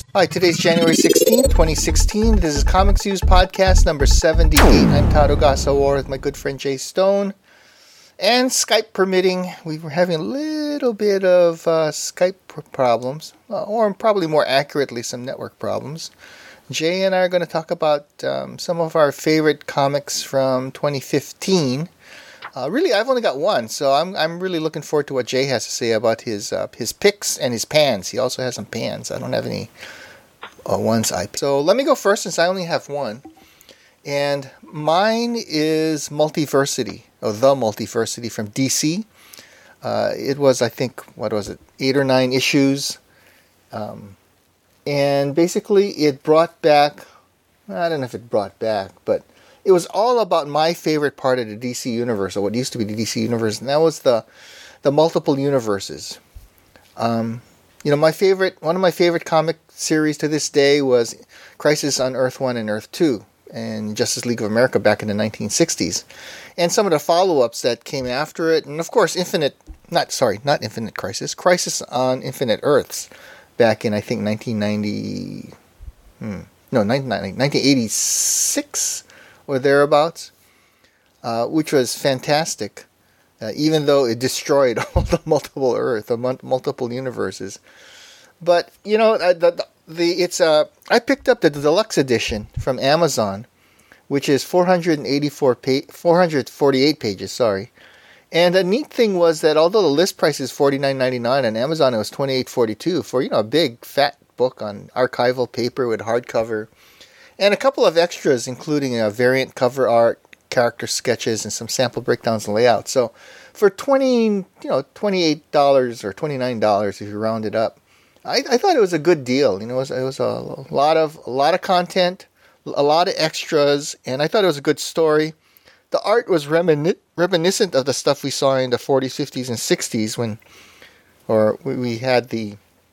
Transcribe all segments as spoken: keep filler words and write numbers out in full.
Hi, today's January sixteenth, twenty sixteen. This is Comics News Podcast number seventy-eight. I'm Todd Ogasawara with my good friend Jay Stone. And Skype permitting, we were having a little bit of uh, Skype problems, uh, or probably more accurately, some network problems. Jay and I are going to talk about um, some of our favorite comics from twenty fifteen. Uh, really, I've only got one, so I'm I'm really looking forward to what Jay has to say about his uh, his picks and his pans. He also has some pans. I don't have any uh, ones I picked. So let me go first since I only have one. And mine is Multiversity, or The Multiversity from D C. Uh, it was, I think, what was it, eight or nine issues. Um, and basically it brought back, I don't know if it brought back, but it was all about my favorite part of the D C universe, or what used to be the D C universe, and that was the the multiple universes. Um, you know, my favorite, one of my favorite comic series to this day was Crisis on Earth one and Earth two, and Justice League of America back in the nineteen sixties, and some of the follow-ups that came after it, and of course, Infinite, not sorry, not Infinite Crisis, Crisis on Infinite Earths, back in I think nineteen ninety, hmm, no, nineteen eighty-six. Or thereabouts, uh, which was fantastic, uh, even though it destroyed all the multiple Earth, the multiple universes. But you know, uh, the, the it's uh, I picked up the deluxe edition from Amazon, which is four hundred eighty-four pa- four hundred forty-eight pages. Sorry, and the neat thing was that although the list price is forty-nine ninety-nine on Amazon, it was twenty-eight forty-two for you know a big fat book on archival paper with hardcover. And a couple of extras, including a variant cover art, character sketches, and some sample breakdowns and layouts. So, for twenty, you know, twenty-eight dollars or twenty-nine dollars if you round it up, I, I thought it was a good deal. You know, it was, it was a lot of a lot of content, a lot of extras, and I thought it was a good story. The art was remin- reminiscent of the stuff we saw in the forties, fifties, and sixties when, or we had the.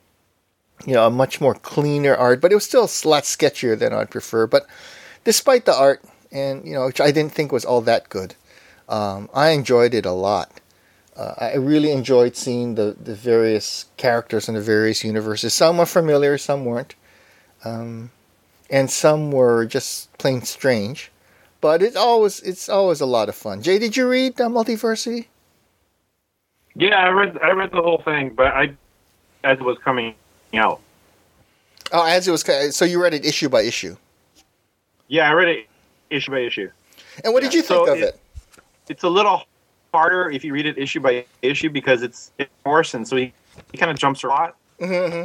You know, a much more cleaner art, but it was still a lot sketchier than I'd prefer. But despite the art, and you know, which I didn't think was all that good, um, I enjoyed it a lot. Uh, I really enjoyed seeing the, the various characters in the various universes. Some were familiar, some weren't, um, and some were just plain strange. But it's always it's always a lot of fun. Jay, did you read uh, Multiversity? Yeah, I read I read the whole thing, but I as it was coming out. Oh, as it was, so you read it issue by issue. Yeah, I read it issue by issue. And what yeah, did you think so of it, it? It's a little harder if you read it issue by issue because it's it's Morrison, so he, he kind of jumps a lot. Mm-hmm.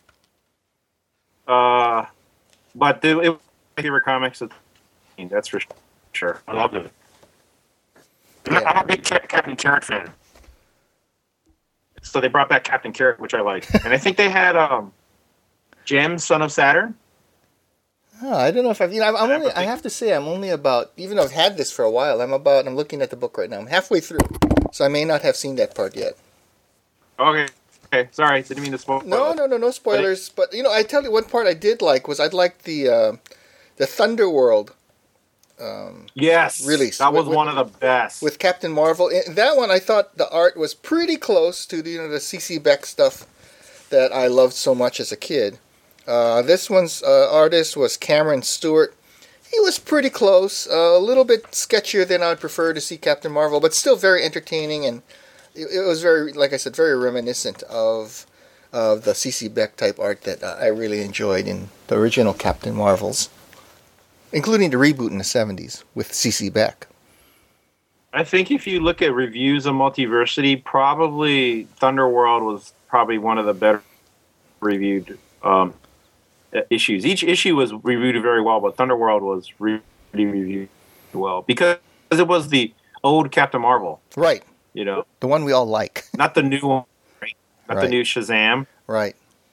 Uh, but the, it was my favorite comics. That's for sure. I loved it. Yeah. I'm a big Captain Carrot fan. So they brought back Captain Carrot, which I like. And I think they had um, Jem, Son of Saturn. Oh, I don't know if I've, you know, I'm, I'm only, I have to say I'm only about, even though I've had this for a while, I'm about, I'm looking at the book right now. I'm halfway through, so I may not have seen that part yet. Okay. Okay, sorry, didn't mean to spoil. No, no, no, no spoilers. But, you know, I tell you, one part I did like was I'd like the, uh, the Thunderworld Um, yes, release. that was with, one of the best. With Captain Marvel. In that one, I thought the art was pretty close to the, you know, the C C Beck stuff that I loved so much as a kid. Uh, this one's uh, artist was Cameron Stewart. He was pretty close, uh, a little bit sketchier than I'd prefer to see Captain Marvel, but still very entertaining, and it, it was very, like I said, very reminiscent of of the C C Beck type art that uh, I really enjoyed in the original Captain Marvels, including the reboot in the seventies with C C Beck. I think if you look at reviews of Multiversity, probably Thunderworld was probably one of the better reviewed um, issues. Each issue was reviewed very well, but Thunderworld was really reviewed well because it was the old Captain Marvel. Right. You know, the one we all like. Not the new one. Right? Not right. the new Shazam. Right.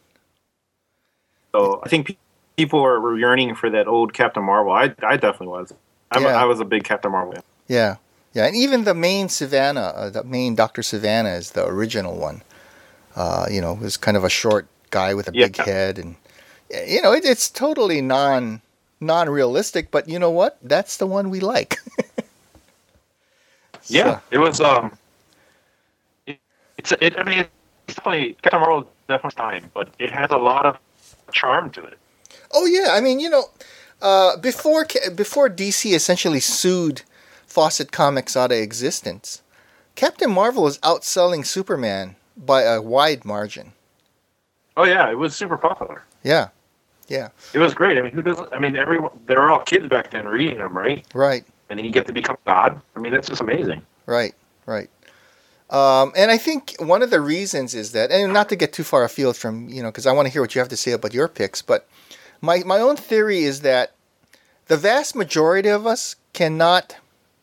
So I think people were yearning for that old Captain Marvel. I, I definitely was. I'm yeah. a, I was a big Captain Marvel fan. Yeah. Yeah, and even the main Savannah, uh, the main Doctor Savannah is the original one. Uh, you know, was kind of a short guy with a yeah. big head, and you know, it, it's totally non non realistic. But you know what? That's the one we like. so. Yeah, it was. Um, it, it's it. I mean, it's definitely Captain Marvel is definitely time, but it has a lot of charm to it. Oh yeah, I mean, you know, uh, before before D C essentially sued Fawcett Comics out of existence, Captain Marvel was outselling Superman by a wide margin. Oh yeah, it was super popular. Yeah, yeah. It was great. I mean, who doesn't? I mean, everyone. They were all kids back then reading them, right? Right. And then you get to become God. I mean, that's just amazing. Right. Right. Um, and I think one of the reasons is that, and not to get too far afield from, you know, because I want to hear what you have to say about your picks, but my my own theory is that the vast majority of us cannot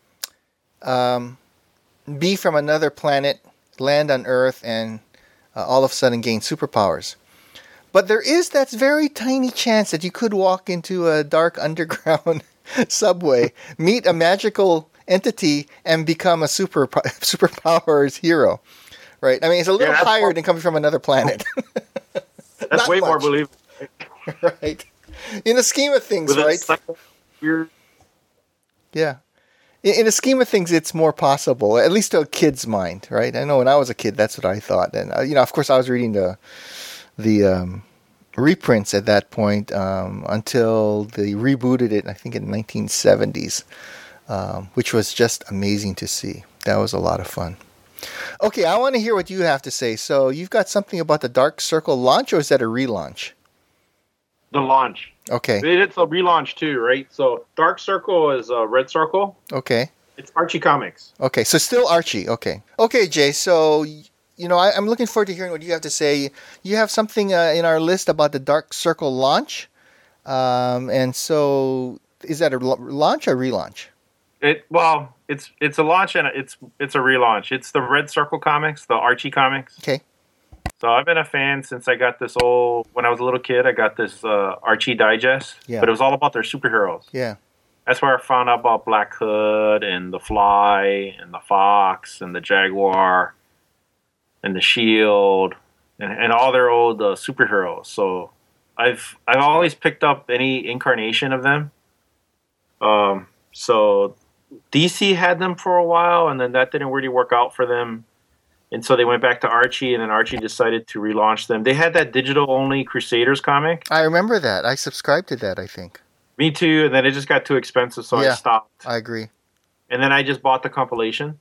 um, be from another planet, land on Earth, and uh, all of a sudden gain superpowers. But there is that very tiny chance that you could walk into a dark underground subway, meet a magical entity, and become a super superpowers hero. Right? I mean, it's a little yeah, higher more, than coming from another planet. That's way much. More believable. Right. In the scheme of things, With right? Weird. Yeah. In, in the scheme of things, it's more possible, at least to a kid's mind, right? I know when I was a kid, that's what I thought. And, uh, you know, of course, I was reading the the um, reprints at that point um, until they rebooted it, I think, in the nineteen seventies, um, which was just amazing to see. That was a lot of fun. Okay, I want to hear what you have to say. So you've got something about the Dark Circle launch, or is that a relaunch? The launch. Okay. It's a relaunch too, right? So Dark Circle is a Red Circle. Okay. It's Archie Comics. Okay, so still Archie. Okay. Okay, Jay, so, you know, I, I'm looking forward to hearing what you have to say. You have something uh, in our list about the Dark Circle launch. Um, and so is that a l- launch or relaunch? It Well, it's it's a launch and it's it's a relaunch. It's the Red Circle Comics, the Archie Comics. Okay. So I've been a fan since I got this old, when I was a little kid, I got this uh, Archie Digest. Yeah. But it was all about their superheroes. Yeah. That's where I found out about Black Hood and the Fly and the Fox and the Jaguar and the Shield and, and all their old uh, superheroes. So I've I've always picked up any incarnation of them. Um, so D C had them for a while, and then that didn't really work out for them. And so they went back to Archie, and then Archie decided to relaunch them. They had that digital-only Crusaders comic. I remember that. I subscribed to that, I think. Me too, and then it just got too expensive, so yeah, I stopped. I agree. And then I just bought the compilation.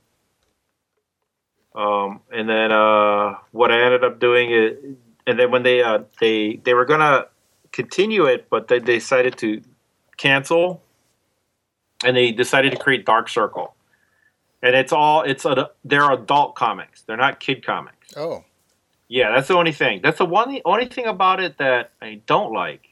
Um, and then uh, what I ended up doing is, and then when they uh, they they were gonna continue it, but they decided to cancel, and they decided to create Dark Circle. And it's all, it's a, they're adult comics. They're not kid comics. Oh. Yeah, that's the only thing. That's the one, the only thing about it that I don't like.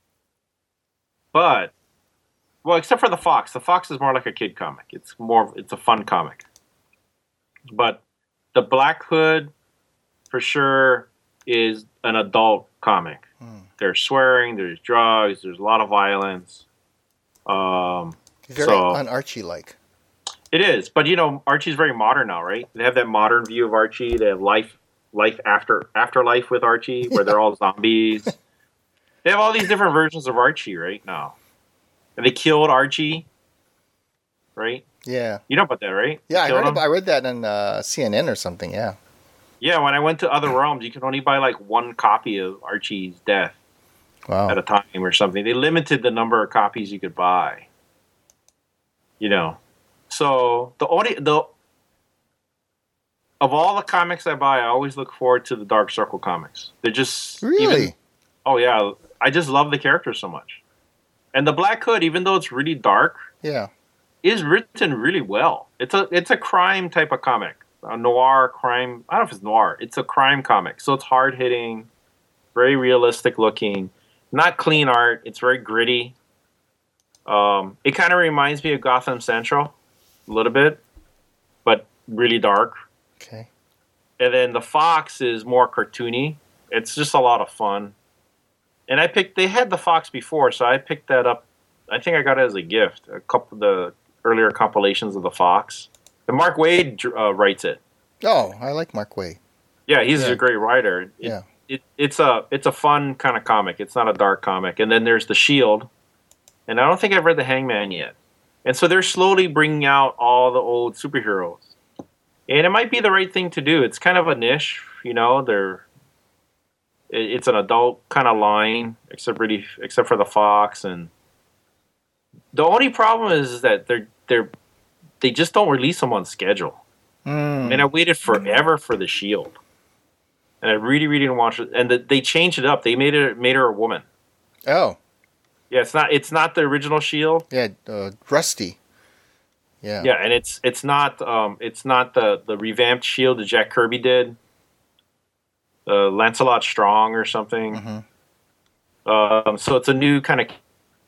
But, well, except for the Fox. The Fox is more like a kid comic. It's more, it's a fun comic. But the Black Hood, for sure, is an adult comic. Hmm. There's swearing, there's drugs, there's a lot of violence. Um, Very so, un-Archie-like. It is, but you know, Archie's very modern now, right? They have that modern view of Archie. They have life, life after afterlife with Archie, where they're all zombies. They have all these different versions of Archie right now, and they killed Archie, right? Yeah, you know about that, right? Yeah, I heard about, I read that on uh, C N N or something. Yeah, yeah. When I went to Other Realms, you could only buy like one copy of Archie's death wow. at a time or something. They limited the number of copies you could buy. You know. So the only the of all the comics I buy, I always look forward to the Dark Circle comics. They're just really, even, oh yeah, I just love the characters so much. And the Black Hood, even though it's really dark, yeah, is written really well. It's a it's a crime type of comic, a noir crime. I don't know if it's noir. It's a crime comic, so it's hard hitting, very realistic looking, not clean art. It's very gritty. Um, it kind of reminds me of Gotham Central. A little bit, but really dark. Okay. And then the Fox is more cartoony. It's just a lot of fun. And I picked, they had the Fox before, so I picked that up. I think I got it as a gift. A couple of the earlier compilations of the Fox. And Mark Waid uh, writes it. Oh, I like Mark Waid. Yeah, he's yeah. a great writer. It, yeah. It, it's a it's a fun kind of comic. It's not a dark comic. And then there's the Shield. And I don't think I've read the Hangman yet. And so they're slowly bringing out all the old superheroes. And it might be the right thing to do. It's kind of a niche, you know. They're it, it's an adult kind of line, except really except for the Fox. And the only problem is that they're they're they just don't release them on schedule. Mm. I mean, I waited forever for the Shield, and I really, really didn't watch it. And the, they changed it up. They made it made her a woman. Oh, yeah. It's not. It's not the original Shield. Yeah, uh, Rusty. Yeah. Yeah, and it's it's not um it's not the, the revamped Shield that Jack Kirby did. Uh, Lancelot Strong or something. Mm-hmm. Um, so it's a new kind of.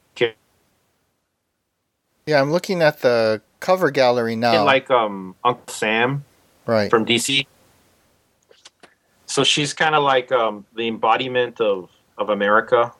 Yeah, I'm looking at the cover gallery now. Like um Uncle Sam, right, from D C. So she's kind of like um the embodiment of of America,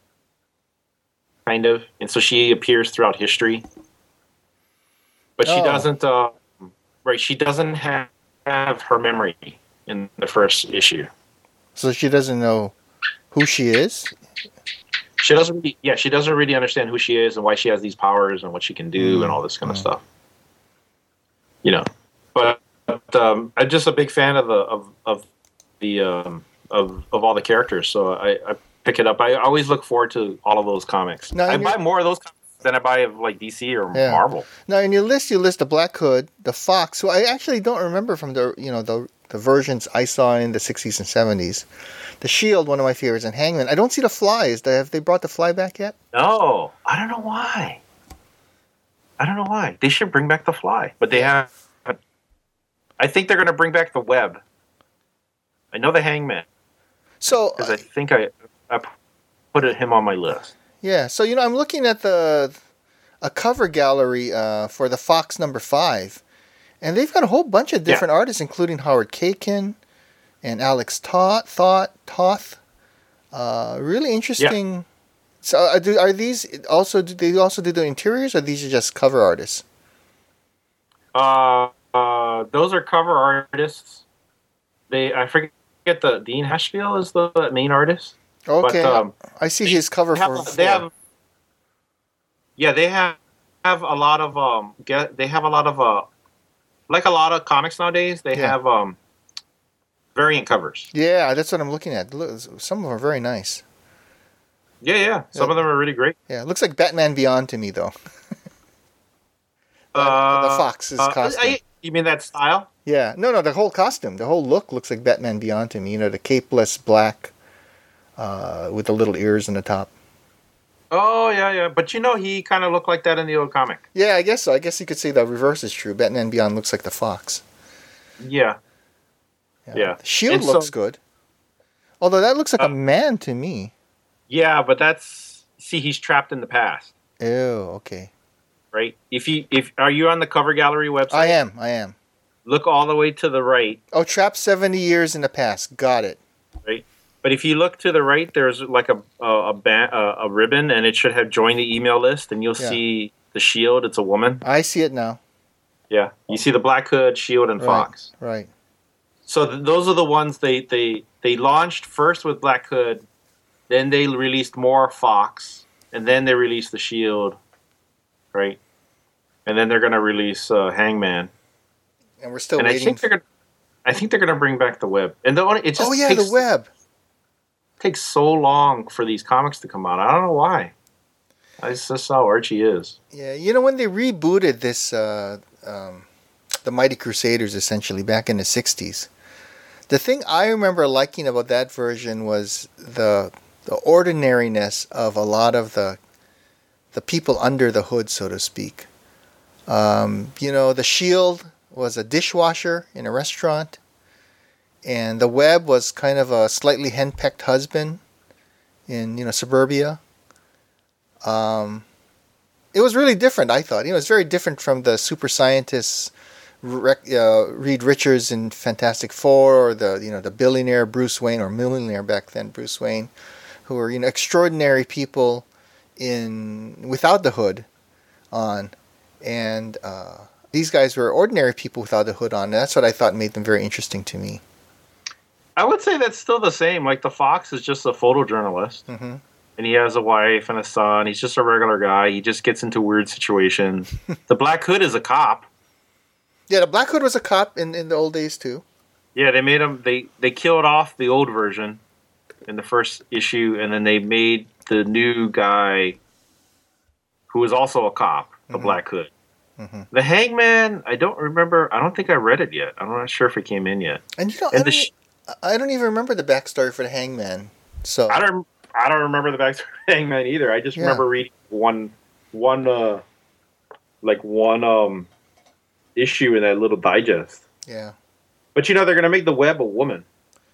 kind of, and so she appears throughout history. But she Oh. doesn't, uh, right? She doesn't have, have her memory in the first issue. So she doesn't know who she is? She doesn't really, yeah, she doesn't really understand who she is and why she has these powers and what she can do Mm. and all this kind of Mm. stuff. You know, but, but um, I'm just a big fan of the of of the um, of of all the characters, so I, I pick it up. I always look forward to all of those comics. Now, I in buy your- more of those comics than I buy of like D C or Yeah. Marvel. Now, in your list, you list the Black Hood, the Fox, who I actually don't remember from the you know the the versions I saw in the sixties and seventies. The Shield, one of my favorites, and Hangman. I don't see the Flies. Have they brought the Fly back yet? No, I don't know why. I don't know why. They should bring back the Fly, but they have. I think they're going to bring back the Web. I know the Hangman So because I think I I put it, him on my list. yeah, so you know, I'm looking at the a cover gallery uh, for the Fox number five, and they've got a whole bunch of different artists, including Howard Cakin and Alex Toth. Thought Toth, uh, really interesting. So, uh, do, are these also? Do they also do the interiors, or these are just cover artists? Uh, uh, those are cover artists. They I forget the Dean Hashfield is the main artist. Okay, But, um, I see his cover They have, for. they for- have yeah, they have have a lot of um get they have a lot of uh like a lot of comics nowadays. They Yeah. have um variant covers. yeah, that's what I'm looking at. Look, some of them are very nice. Yeah, yeah. Some Yeah. of them are really great. Yeah, it looks like Batman Beyond to me, though. Uh, the Fox's uh, costume. I- you mean that style? Yeah, no, no, the whole costume, the whole look looks like Batman Beyond to me. You know, the capeless black uh, with the little ears on the top. Oh yeah, yeah. But you know, he kind of looked like that in the old comic. Yeah, I guess so. I guess you could say the reverse is true. Batman Beyond looks like the Fox. Yeah. Yeah. The Shield And so- looks good. Although that looks like Uh, a man to me. Yeah, but that's see, he's trapped in the past, Ew, okay. right? If you if are you on the Cover Gallery website? I am, I am. Look all the way to the right, Oh, trapped seventy years in the past. Got it. right? But if you look to the right, there's like a a a, ba- a, a ribbon, and it should have joined the email list, and you'll Yeah. see the Shield. It's a woman. I see it now. Yeah, you see the Black Hood, Shield, and Right. Fox. Right. So th- those are the ones they, they they launched first with Black Hood, then they released more Fox, and then they released the Shield, right? And then they're gonna release uh, Hangman, And we're still and I waiting. think they're gonna, I think they're gonna bring back the Web. And the only it just Oh, yeah, takes, the web. takes so long for these comics to come out. I don't know why. That's just how Archie is. Yeah, you know, when they rebooted this, uh, um, the Mighty Crusaders, essentially, back in the sixties, the thing I remember liking about that version was the the ordinariness of a lot of the the people under the hood, so to speak. Um, you know, the Shield was a dishwasher in a restaurant, and the Web was kind of a slightly henpecked husband in, you know, suburbia. Um, it was really different, I thought. You know, it was very different from the super scientists, Rec- uh, Reed Richards in Fantastic Four, or the you know the billionaire Bruce Wayne, or millionaire back then Bruce Wayne, who were you know extraordinary people in without the hood on, and uh, these guys were ordinary people without the hood on. And that's what I thought made them very interesting to me. I would say that's still the same. Like the Fox is just a photojournalist. Hmm. And he has a wife and a son. He's just a regular guy. He just gets into weird situations. The Black Hood is a cop. Yeah, the Black Hood was a cop in, in the old days too. Yeah, they made him. They they killed off the old version, in the first issue, and then they made the new guy, who was also a cop, the mm-hmm. Black Hood. Mm-hmm. The Hangman, I don't remember. I don't think I read it yet. I'm not sure if it came in yet. And you know, and I, don't, sh- I don't even remember the backstory for the Hangman. So I don't. I don't remember the backstory of the Hangman either. I just yeah. remember reading one, one, uh, like one um, issue in that little digest. Yeah. But you know, they're going to make the Web a woman.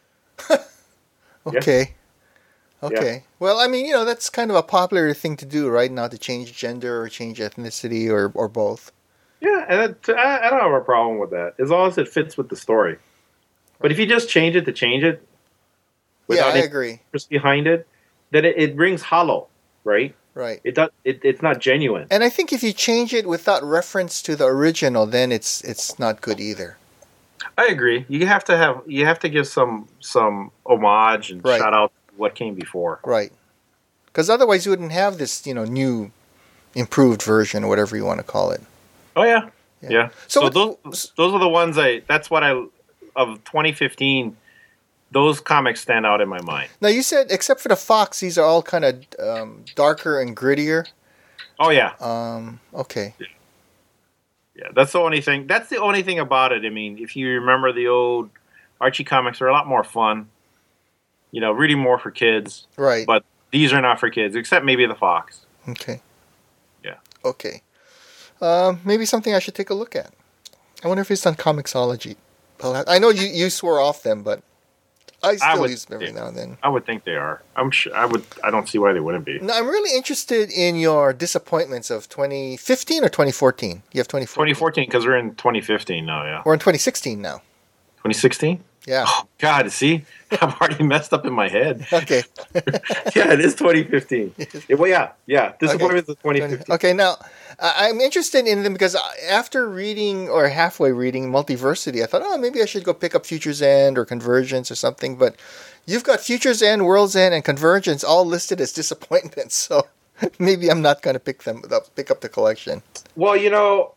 Okay. Yeah. Okay. Yeah. Well, I mean, you know, that's kind of a popular thing to do, right? Not to change gender or change ethnicity or, or both. Yeah, and it, I, I don't have a problem with that, as long as it fits with the story. Right. But if you just change it to change it, without yeah, I agree. Just behind it, then it, it rings hollow, right? Right. It does. It, it's not genuine. And I think if you change it without reference to the original, then it's it's not good either. I agree. You have to have you have to give some some homage and right. shout out what came before. Right. Because otherwise you wouldn't have this, you know, new improved version or whatever you want to call it. Oh yeah. Yeah. yeah. So, so what, those those are the ones I that's what I of twenty fifteen, those comics stand out in my mind. Now you said except for the Fox, these are all kind of um, darker and grittier. Oh yeah. Um okay. Yeah. Yeah, that's the only thing. That's the only thing about it. I mean, if you remember the old Archie comics, they're a lot more fun. You know, reading more for kids. Right. But these are not for kids, except maybe the Fox. Okay. Yeah. Okay. Um, maybe something I should take a look at. I wonder if it's on Comixology. I know you, you swore off them, but I still I would, use them every yeah, now and then. I would think they are. I'm sure. I would. I don't see why they wouldn't be. Now, I'm really interested in your disappointments of twenty fifteen or twenty fourteen. You have twenty fourteen. twenty fourteen, because we're in twenty fifteen now. Yeah. We're in twenty sixteen now. twenty sixteen. Yeah. Oh, God, see? I'm already messed up in my head. Okay. Yeah, it is twenty fifteen. Yeah, well, yeah, yeah. Disappointments of twenty fifteen. Okay, now, uh, I'm interested in them because after reading, or halfway reading, Multiversity, I thought, oh, maybe I should go pick up Future's End or Convergence or something, but you've got Future's End, World's End, and Convergence all listed as disappointments, so maybe I'm not going to pick them up, pick up the collection. Well, you know,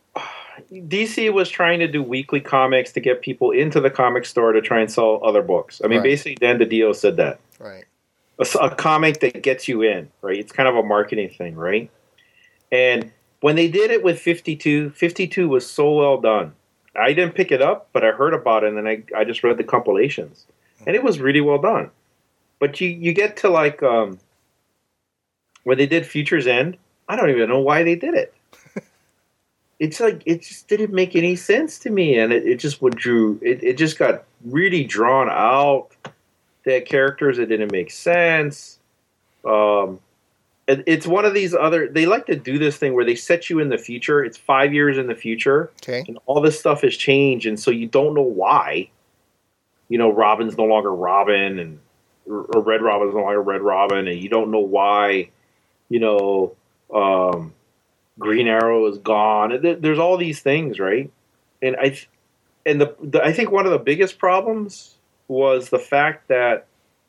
D C was trying to do weekly comics to get people into the comic store to try and sell other books. I mean, right. basically, Dan DiDio said that. Right. A, a comic that gets you in, right? It's kind of a marketing thing, right? And when they did it with fifty-two, fifty-two was so well done. I didn't pick it up, but I heard about it, and then I, I just read the compilations. And it was really well done. But you, you get to, like, um, when they did Future's End, I don't even know why they did it. It's like, it just didn't make any sense to me, and it, it just withdrew. It, it just got really drawn out. They had characters that didn't make sense. Um, it, it's one of these other, they like to do this thing where they set you in the future. It's five years in the future, okay, and all this stuff has changed, and so you don't know why. You know, Robin's no longer Robin, and or Red Robin's no longer Red Robin, and you don't know why, you know, um, Green Arrow is gone. There's all these things, right? And I, and the, the I think one of the biggest problems was the fact that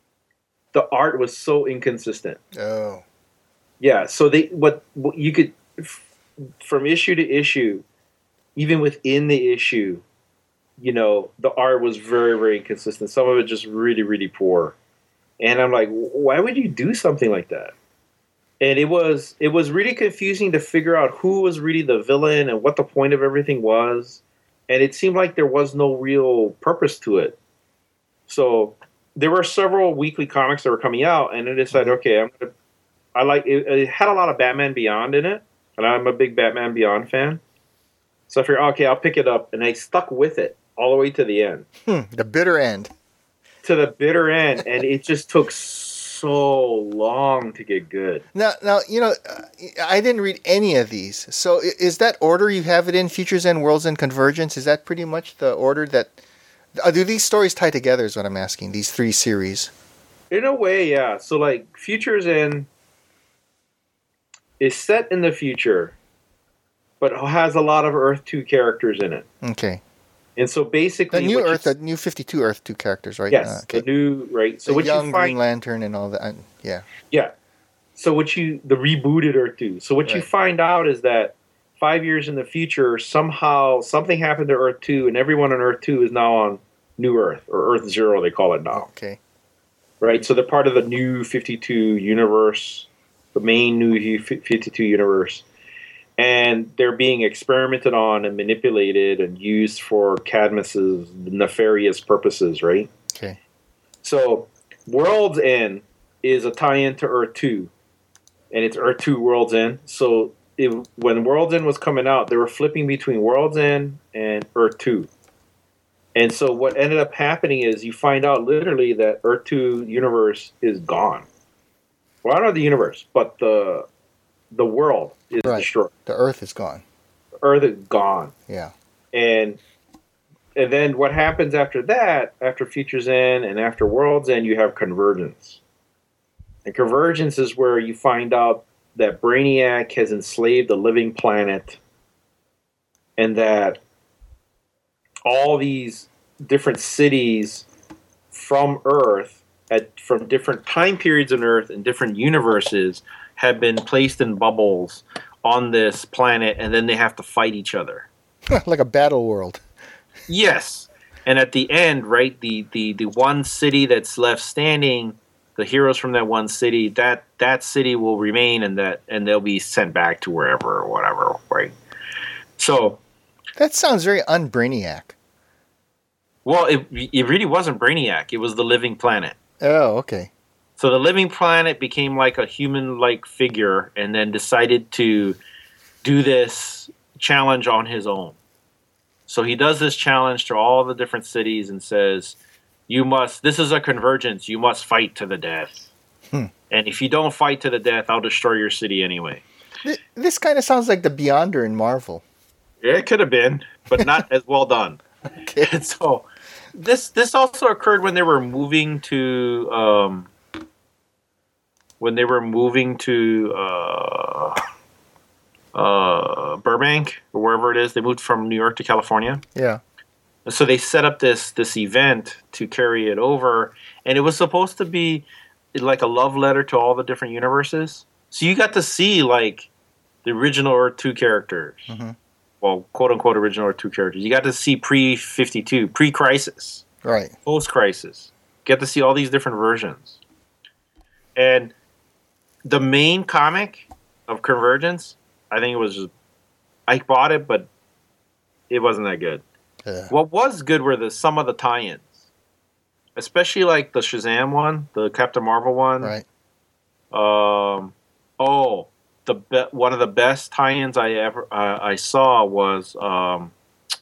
the art was so inconsistent. Oh, yeah. So they what, what you could from issue to issue, even within the issue, you know, the art was very very inconsistent. Some of it just really really poor. And I'm like, why would you do something like that? And it was it was really confusing to figure out who was really the villain and what the point of everything was. And it seemed like there was no real purpose to it. So there were several weekly comics that were coming out, and I decided, okay, I'm gonna, I like it, it had a lot of Batman Beyond in it, and I'm a big Batman Beyond fan. So I figured, okay, I'll pick it up, and I stuck with it all the way to the end. Hmm, the bitter end. To the bitter end, and it just took so long to get good. Now, now you know, I didn't read any of these. So is that order you have it in, Future's End, World's End, Convergence? Is that pretty much the order that... Do these stories tie together is what I'm asking, these three series? In a way, yeah. So, like, Future's End is set in the future, but has a lot of Earth two characters in it. Okay. And so basically, the new Earth, the new fifty-two Earth two characters, right? Yes, uh, okay. the new right. So the what young you find, Green Lantern and all that, uh, yeah, yeah. So what you the rebooted Earth two. So what right. you find out is that five years in the future, somehow something happened to Earth two, and everyone on Earth two is now on New Earth or Earth Zero. They call it now. Okay. right? So they're part of the new fifty-two universe, the main new fifty-two universe. And they're being experimented on and manipulated and used for Cadmus's nefarious purposes, right? Okay. So World's End is a tie-in to Earth two, and it's Earth two World's End. So it, when World's End was coming out, they were flipping between World's End and Earth two. And so what ended up happening is you find out literally that Earth two universe is gone. Well, I don't know the universe, but the the world is right. destroyed. The Earth is gone. The Earth is gone. Yeah. And and then what happens after that, after Future's End and after World's End, you have Convergence. And Convergence is where you find out that Brainiac has enslaved the living planet and that all these different cities from Earth, at from different time periods on Earth and different universes, have been placed in bubbles on this planet, and then they have to fight each other. Like a battle world. Yes. And at the end, right, the, the, the one city that's left standing, the heroes from that one city, that, that city will remain, and that and they'll be sent back to wherever or whatever, right? So that sounds very un-Brainiac. Well, it it really wasn't Brainiac. It was the living planet. Oh, okay. So the living planet became like a human-like figure and then decided to do this challenge on his own. So he does this challenge to all the different cities and says, you must, this is a convergence, you must fight to the death. Hmm. And if you don't fight to the death, I'll destroy your city anyway. This, this kind of sounds like the Beyonder in Marvel. Yeah, it could have been, but not as well done. Okay. And so this this also occurred when they were moving to um, when they were moving to uh, uh, Burbank or wherever it is. They moved from New York to California. Yeah. And so they set up this this event to carry it over, and it was supposed to be like a love letter to all the different universes. So you got to see like the original Earth two characters. Mm-hmm. Well, quote-unquote original Earth two characters. You got to see pre fifty-two, pre-Crisis. Right. Post-Crisis. Get to see all these different versions. And the main comic of Convergence, I think it was just... I bought it, but it wasn't that good. Yeah. What was good were the some of the tie-ins. Especially like the Shazam one, the Captain Marvel one. Right. Um. Oh... The be- one of the best tie-ins I ever uh, I saw was um,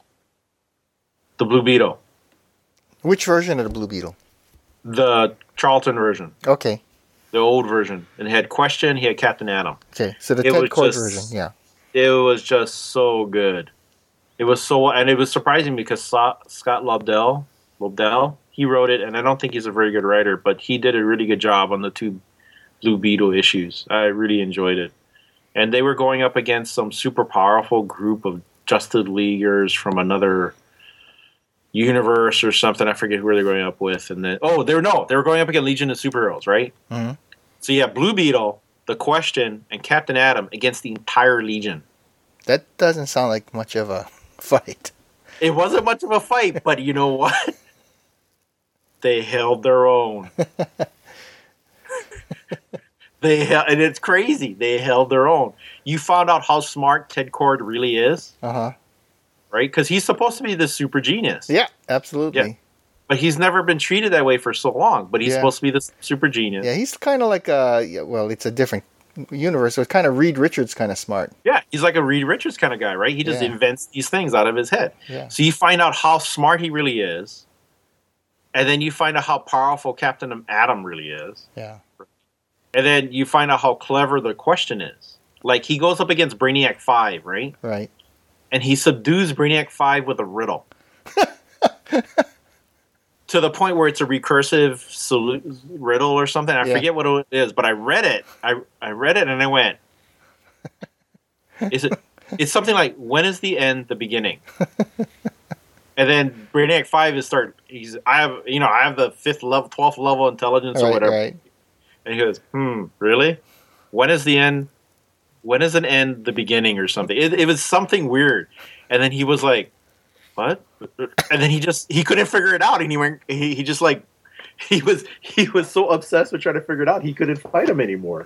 the Blue Beetle. Which version of the Blue Beetle? The Charlton version. Okay. The old version, and it had Question. He had Captain Atom. Okay, so the Ted Kord version, yeah. It was just so good. It was so, and it was surprising because Scott Lobdell, Lobdell, he wrote it, and I don't think he's a very good writer, but he did a really good job on the two Blue Beetle issues. I really enjoyed it. And they were going up against some super powerful group of Justice Leaguers from another universe or something. I forget who they were going up with. And then, oh, they were no, they were going up against Legion of Superheroes, right? Mm-hmm. So you have Blue Beetle, The Question, and Captain Atom against the entire Legion. That doesn't sound like much of a fight. It wasn't much of a fight, but you know what? They held their own. They held, and it's crazy. They held their own. You found out how smart Ted Kord really is, uh huh, right? Because he's supposed to be the super genius. Yeah, absolutely. Yeah. But he's never been treated that way for so long. But he's yeah. supposed to be the super genius. Yeah, he's kind of like a well, it's a different universe. So it's kind of Reed Richards kind of smart. Yeah, he's like a Reed Richards kind of guy, right? He just yeah. invents these things out of his head. Yeah. So you find out how smart he really is, and then you find out how powerful Captain Atom really is. Yeah. And then you find out how clever the Question is. Like, he goes up against Brainiac five, right? Right. And he subdues Brainiac five with a riddle. To the point where it's a recursive solu- riddle or something. I yeah. forget what it is, but I read it. I I read it and I went, is it? It's something like, when is the end the beginning? And then Brainiac five is start, he's, I have, you know, I have the fifth level, twelfth level intelligence right, or whatever. Right. And he goes, hmm, really? When is the end? When is an end the beginning or something? It, it was something weird. And then he was like, what? And then he just, he couldn't figure it out. And he went, he, he just like, he was he was so obsessed with trying to figure it out he couldn't fight him anymore.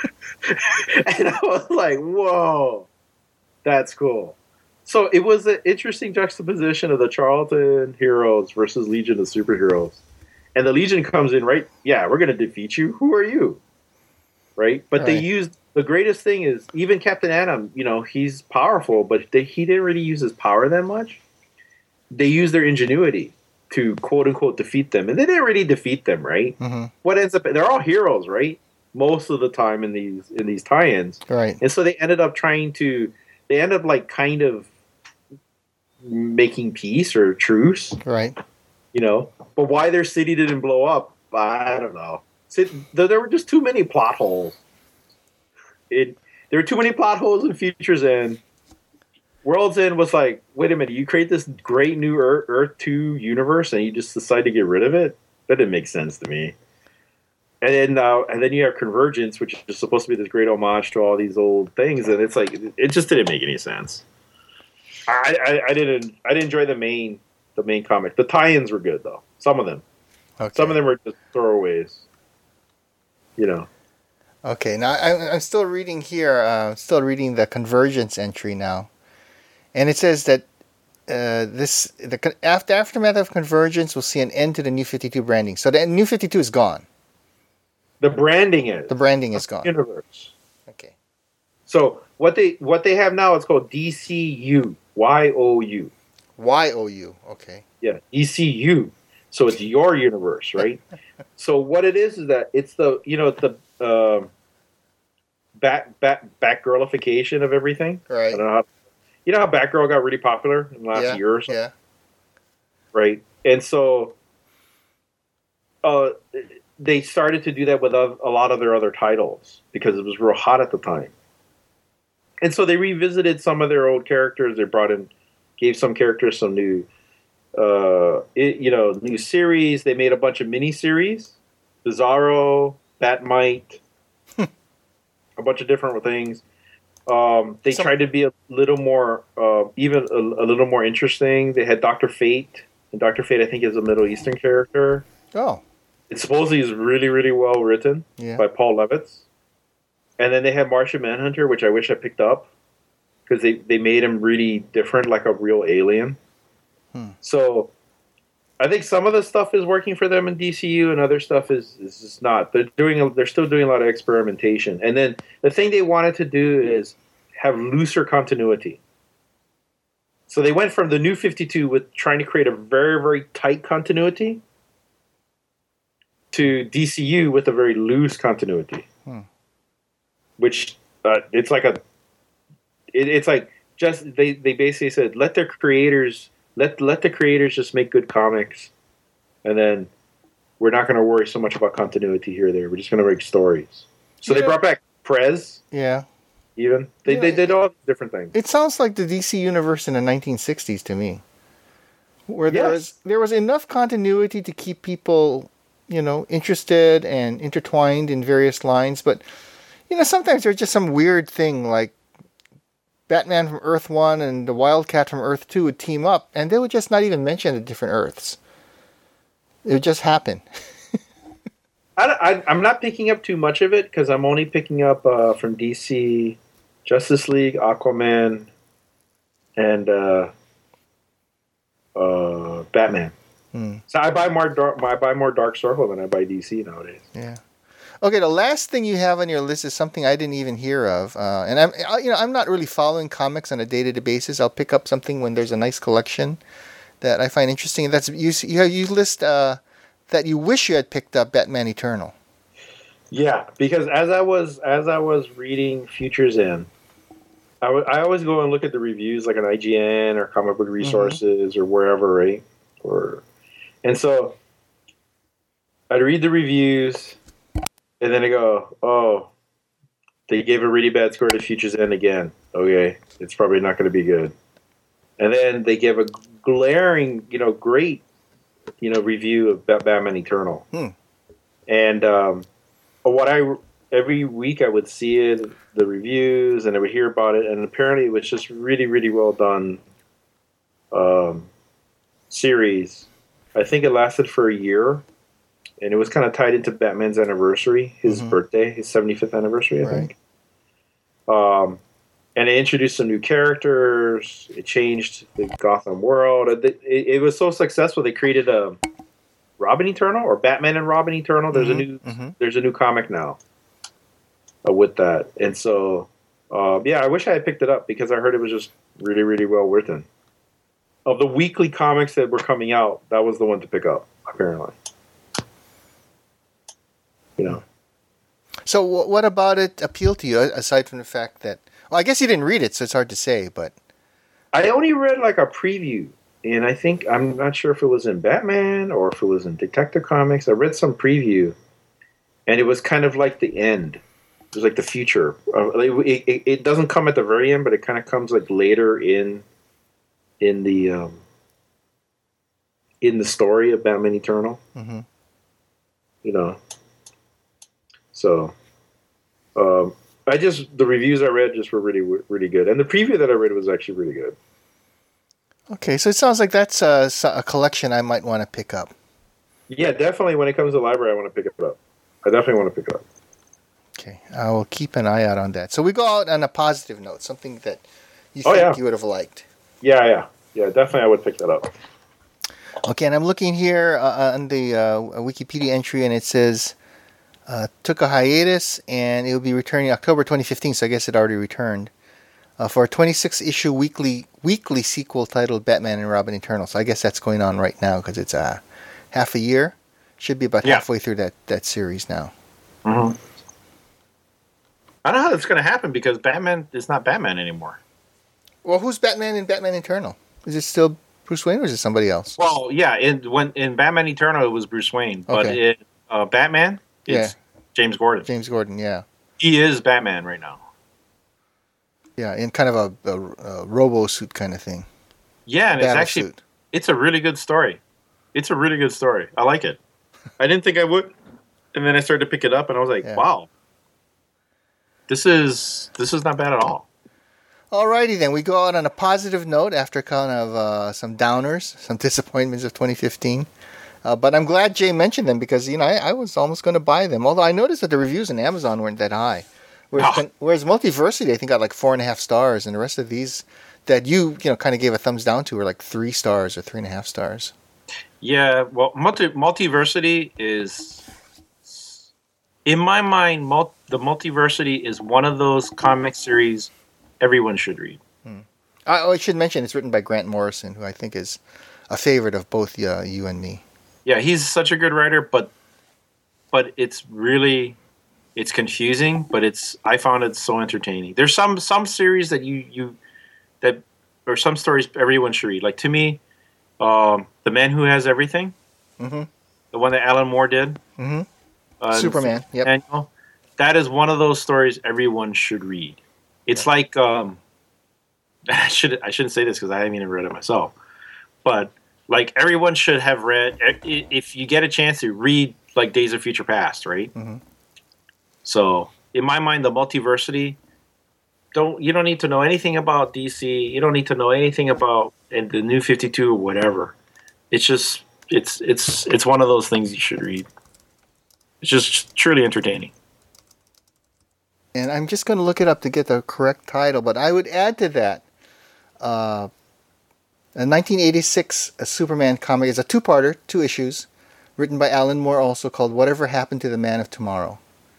And I was like, whoa, that's cool. So it was an interesting juxtaposition of the Charlton heroes versus Legion of Superheroes. And the Legion comes in, right? Yeah, we're going to defeat you. Who are you? Right? But right. They used, the greatest thing is, even Captain Atom, you know, he's powerful, but they, he didn't really use his power that much. They used their ingenuity to quote-unquote defeat them. And they didn't really defeat them, right? Mm-hmm. What ends up, they're all heroes, right? Most of the time in these in these tie-ins. Right. And so they ended up trying to, they ended up like kind of making peace or truce. Right. You know, but why their city didn't blow up, I don't know. There were just too many plot holes. It, there were too many plot holes in Futures End. World's End was like, wait a minute, you create this great new Earth, Earth two universe and you just decide to get rid of it? That didn't make sense to me. And then, uh, and then you have Convergence, which is supposed to be this great homage to all these old things, and it's like it just didn't make any sense. I, I, I didn't I didn't enjoy the main the main comic. The tie-ins were good though. Some of them. Okay. Some of them were just throwaways. You know. Okay, now I, I'm still reading here. Uh, still reading the Convergence entry now, and it says that uh, this the after aftermath of Convergence will see an end to the New fifty-two branding. So the New fifty-two is gone. The branding is. The branding is gone. Universe. Okay. So what they what they have now is called D C U. Y O U. Y O U. Okay. Yeah, D C U. So it's your universe, right? So what it is is that it's the you know it's the uh, back back Batgirlification of everything. Right. I don't know how, you know how Batgirl got really popular in the last yeah, year or so. Yeah. Right, and so uh, they started to do that with a, a lot of their other titles because it was real hot at the time. And so they revisited some of their old characters. They brought in, gave some characters some new, uh, it, you know, new series. They made a bunch of mini-series. Bizarro, Batmite, a bunch of different things. Um, they so, tried to be a little more, uh, even a, a little more interesting. They had Doctor Fate. And Doctor Fate, I think, is a Middle Eastern character. Oh. It supposedly is really, really well written yeah. by Paul Levitz. And then they had Martian Manhunter, which I wish I picked up because they, they made him really different, like a real alien. Hmm. So I think some of the stuff is working for them in D C U, and other stuff is is just not. They're doing a, they're still doing a lot of experimentation. And then the thing they wanted to do is have looser continuity. So they went from the New fifty-two with trying to create a very very tight continuity to D C U with a very loose continuity. Hmm. Which uh, it's like a, it, it's like just they, they basically said let their creators let let the creators just make good comics, and then we're not going to worry so much about continuity here or there. We're just going to make stories. So yeah. They brought back Prez. Yeah. Even they yeah. they did all different things. It sounds like the D C universe in the nineteen sixties to me, where there yes. was there was enough continuity to keep people, you know, interested and intertwined in various lines, but. You know, sometimes there's just some weird thing like Batman from Earth one and the Wildcat from Earth two would team up, and they would just not even mention the different Earths. It would just happen. I, I, I'm not picking up too much of it because I'm only picking up uh, from D C, Justice League, Aquaman, and uh, uh, Batman. Hmm. So I buy more dark, I buy more Dark Circle than I buy D C nowadays. Yeah. Okay, the last thing you have on your list is something I didn't even hear of, uh, and I'm you know I'm not really following comics on a day-to-day basis. I'll pick up something when there's a nice collection that I find interesting. That's you you, you list uh, that you wish you had picked up Batman Eternal. Yeah, because as I was as I was reading Futures End, I, w- I always go and look at the reviews like on I G N or Comic Book Resources mm-hmm. or wherever, right? Or and so I'd read the reviews. And then I go, oh, they gave a really bad score to Futures End again. Okay, it's probably not going to be good. And then they give a glaring, you know, great, you know, review of Batman Eternal. Hmm. And um, what I every week I would see it, the reviews, and I would hear about it, and apparently it was just really, really well done um, series. I think it lasted for a year. and it was kind of tied into Batman's anniversary, his mm-hmm. birthday, his seventy-fifth anniversary, I right. think. Um, and it introduced some new characters. It changed the Gotham world. It, it, it was so successful they created a Robin Eternal or Batman and Robin Eternal. There's mm-hmm. a new mm-hmm. there's a new comic now uh, with that, and so uh, yeah, I wish I had picked it up because I heard it was just really really well written. Of the weekly comics that were coming out, that was the one to pick up. Apparently, you know. So, what about it appealed to you aside from the fact that? Well, I guess you didn't read it, so it's hard to say. But I only read like a preview. And I think, I'm not sure if it was in Batman or if it was in Detective Comics. I read some preview, and it was kind of like the end. It was like the future. Uh, it, it, it doesn't come at the very end, but it kind of comes like later in in the um, in the story of Batman Eternal. Mm-hmm. You know. So, um, I just, the reviews I read just were really, really good. And the preview that I read was actually really good. Okay, so it sounds like that's a, a collection I might want to pick up. Yeah, definitely. When it comes to the library, I want to pick it up. I definitely want to pick it up. Okay, I will keep an eye out on that. So we go out on a positive note, something that you oh, think yeah. you would have liked. Yeah, yeah. Yeah, definitely I would pick that up. Okay, and I'm looking here uh, on the uh, Wikipedia entry, and it says, uh, took a hiatus, and it will be returning October twenty fifteen, so I guess it already returned. Uh, for a twenty-six issue weekly weekly sequel titled Batman and Robin Eternal. So I guess that's going on right now because it's uh, half a year. Should be about yeah. halfway through that, that series now. Mm-hmm. I don't know how that's going to happen because Batman is not Batman anymore. Well, who's Batman in Batman Eternal? Is it still Bruce Wayne or is it somebody else? Well, yeah, in when in Batman Eternal it was Bruce Wayne, but okay. in uh, Batman it's yeah. James Gordon. James Gordon, yeah. He is Batman right now. Yeah, in kind of a, a, a robo suit kind of thing. Yeah, and it's actually suit. It's a really good story. It's a really good story. I like it. I didn't think I would, and then I started to pick it up, and I was like, yeah. "Wow, this is this is not bad at all." Alrighty then, we go out on a positive note after kind of uh, some downers, some disappointments of twenty fifteen. Uh, but I'm glad Jay mentioned them because you know I, I was almost going to buy them. Although I noticed that the reviews on Amazon weren't that high. Whereas, oh. whereas Multiversity, I think, got like four and a half stars, and the rest of these that you you know kind of gave a thumbs down to were like three stars or three and a half stars. Yeah, well, multi- Multiversity is, in my mind, mul- the Multiversity is one of those comic series everyone should read. Hmm. I, I should mention it's written by Grant Morrison, who I think is a favorite of both uh, you and me. Yeah, he's such a good writer, but but it's really. It's confusing, but it's. I found it so entertaining. There's some some series that you you that or some stories everyone should read. Like to me, um, The Man Who Has Everything, mm-hmm. the one that Alan Moore did, mm-hmm. uh, Superman. Yep. Manual, that is one of those stories everyone should read. It's yeah. like um, I should I shouldn't say this because I haven't even read it myself, but like everyone should have read. If you get a chance to read like Days of Future Past, right? Mm-hmm. So, in my mind, the Multiversity, don't you don't need to know anything about D C. You don't need to know anything about and the New fifty-two or whatever. It's just it's it's it's one of those things you should read. It's just truly entertaining. And I'm just going to look it up to get the correct title, but I would add to that uh, a nineteen eighty-six a Superman comic. It's a two-parter, two issues, written by Alan Moore, also called "Whatever Happened to the Man of Tomorrow."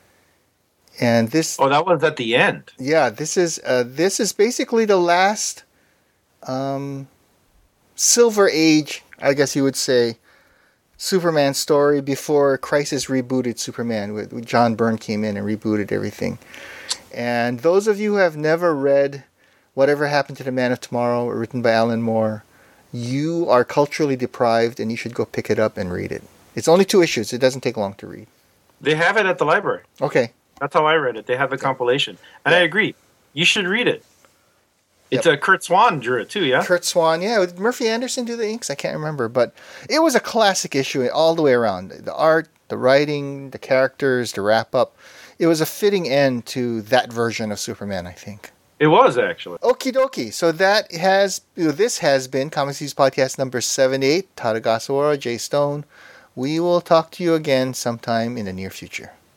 And this oh, that one's at the end. Yeah, this is uh, this is basically the last um, Silver Age, I guess you would say, Superman story before Crisis rebooted Superman. With John Byrne came in and rebooted everything. And those of you who have never read Whatever Happened to the Man of Tomorrow, written by Alan Moore, you are culturally deprived, and you should go pick it up and read it. It's only two issues. It doesn't take long to read. They have it at the library. Okay. That's how I read it. They have the compilation. And yeah. I agree. You should read it. It's yep. a Kurt Swan drew it too, yeah? Kurt Swan, yeah. Did Murphy Anderson do the inks? I can't remember. But it was a classic issue all the way around. The art, the writing, the characters, the wrap-up. It was a fitting end to that version of Superman, I think. It was, actually. Okie dokie. So that has, you know, this has been Comics News Podcast number seventy-eight. Tadagasa Jay Stone we will talk to you again sometime in the near future.